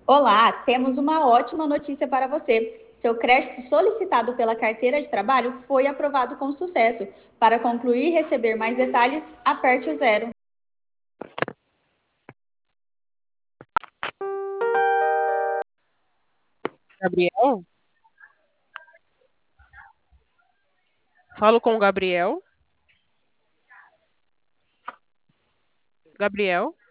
Olá, temos uma ótima notícia para você. Seu crédito solicitado pela carteira de trabalho foi aprovado com sucesso. Para concluir e receber mais detalhes, aperte o zero. Gabriel? Falo com o Gabriel. Gabriel?